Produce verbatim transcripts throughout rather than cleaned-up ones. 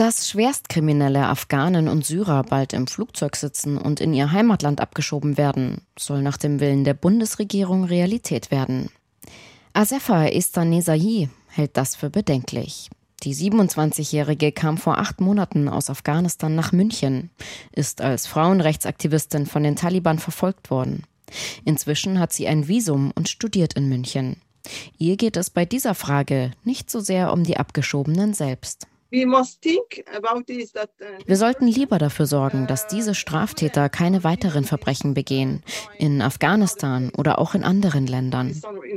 Dass schwerstkriminelle Afghanen und Syrer bald im Flugzeug sitzen und in ihr Heimatland abgeschoben werden, soll nach dem Willen der Bundesregierung Realität werden. Asefa Estanezai hält das für bedenklich. Die siebenundzwanzigjährige kam vor acht Monaten aus Afghanistan nach München, ist als Frauenrechtsaktivistin von den Taliban verfolgt worden. Inzwischen hat sie ein Visum und studiert in München. Ihr geht es bei dieser Frage nicht so sehr um die Abgeschobenen selbst. Wir sollten lieber dafür sorgen, dass diese Straftäter keine weiteren Verbrechen begehen, in Afghanistan oder auch in anderen Ländern.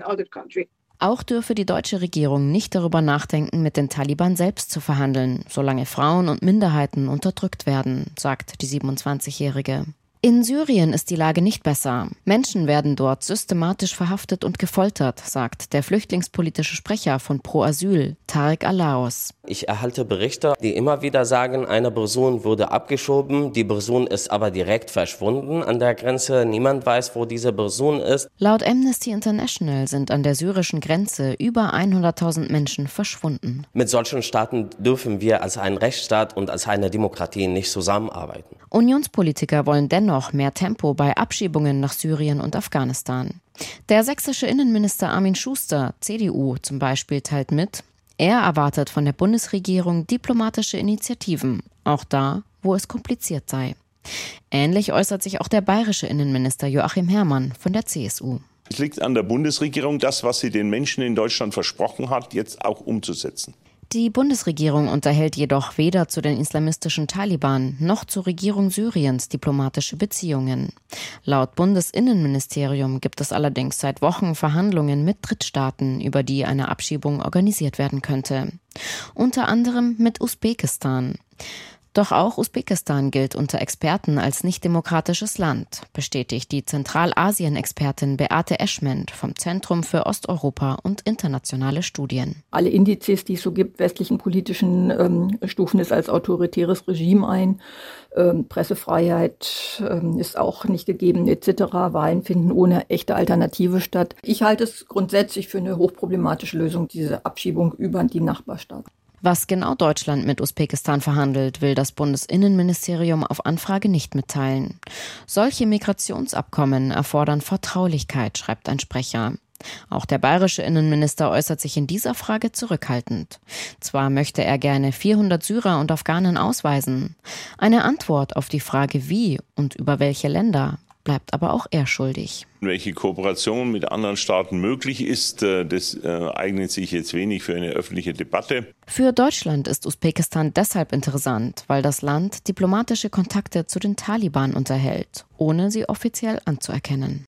Auch dürfe die deutsche Regierung nicht darüber nachdenken, mit den Taliban selbst zu verhandeln, solange Frauen und Minderheiten unterdrückt werden, sagt die siebenundzwanzigjährige. In Syrien ist die Lage nicht besser. Menschen werden dort systematisch verhaftet und gefoltert, sagt der flüchtlingspolitische Sprecher von Pro Asyl, Tarek Al-Laos. Ich erhalte Berichte, die immer wieder sagen, eine Person wurde abgeschoben, die Person ist aber direkt verschwunden an der Grenze. Niemand weiß, wo diese Person ist. Laut Amnesty International sind an der syrischen Grenze über hunderttausend Menschen verschwunden. Mit solchen Staaten dürfen wir als ein Rechtsstaat und als eine Demokratie nicht zusammenarbeiten. Unionspolitiker wollen dennoch mehr Tempo bei Abschiebungen nach Syrien und Afghanistan. Der sächsische Innenminister Armin Schuster, C D U zum Beispiel, teilt mit, er erwartet von der Bundesregierung diplomatische Initiativen, auch da, wo es kompliziert sei. Ähnlich äußert sich auch der bayerische Innenminister Joachim Herrmann von der C S U. Es liegt an der Bundesregierung, das, was sie den Menschen in Deutschland versprochen hat, jetzt auch umzusetzen. Die Bundesregierung unterhält jedoch weder zu den islamistischen Taliban noch zur Regierung Syriens diplomatische Beziehungen. Laut Bundesinnenministerium gibt es allerdings seit Wochen Verhandlungen mit Drittstaaten, über die eine Abschiebung organisiert werden könnte. Unter anderem mit Usbekistan. Doch auch Usbekistan gilt unter Experten als nicht-demokratisches Land, bestätigt die Zentralasien-Expertin Beate Eschment vom Zentrum für Osteuropa und internationale Studien. Alle Indizes, die es so gibt, westlichen politischen, ähm, stufen es als autoritäres Regime ein. Ähm, Pressefreiheit ähm, ist auch nicht gegeben et cetera. Wahlen finden ohne echte Alternative statt. Ich halte es grundsätzlich für eine hochproblematische Lösung, diese Abschiebung über die Nachbarstaaten. Was genau Deutschland mit Usbekistan verhandelt, will das Bundesinnenministerium auf Anfrage nicht mitteilen. Solche Migrationsabkommen erfordern Vertraulichkeit, schreibt ein Sprecher. Auch der bayerische Innenminister äußert sich in dieser Frage zurückhaltend. Zwar möchte er gerne vierhundert Syrer und Afghanen ausweisen. Eine Antwort auf die Frage wie und über welche Länder bleibt aber auch er schuldig. Welche Kooperation mit anderen Staaten möglich ist, das eignet sich jetzt wenig für eine öffentliche Debatte. Für Deutschland ist Usbekistan deshalb interessant, weil das Land diplomatische Kontakte zu den Taliban unterhält, ohne sie offiziell anzuerkennen.